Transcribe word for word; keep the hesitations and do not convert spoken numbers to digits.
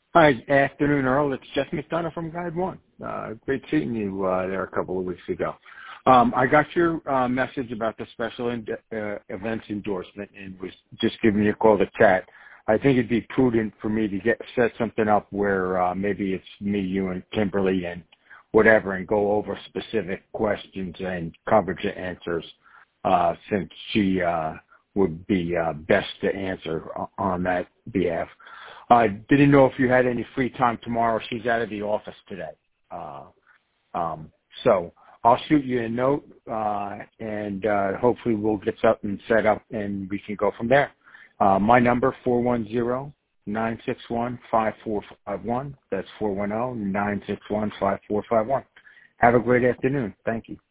Hi, afternoon, Earl. It's Jeff McDonough from Guide One. Uh, great seeing you uh, there a couple of weeks ago. Um, I got your uh, message about the special in, uh, events endorsement and was just giving you a call to chat. I think it'd be prudent for me to get set something up where uh, maybe it's me, you, and Kimberly and whatever, and go over specific questions and coverage answers uh, since she uh, would be uh, best to answer on that behalf. I didn't know if you had any free time tomorrow. She's out of the office today. Uh, um, so I'll shoot you a note, uh, and uh, hopefully we'll get something set up and we can go from there. Uh, my number, four one zero, nine six one, five four five one. That's four one zero, nine six one, five four five one. Have a great afternoon. Thank you.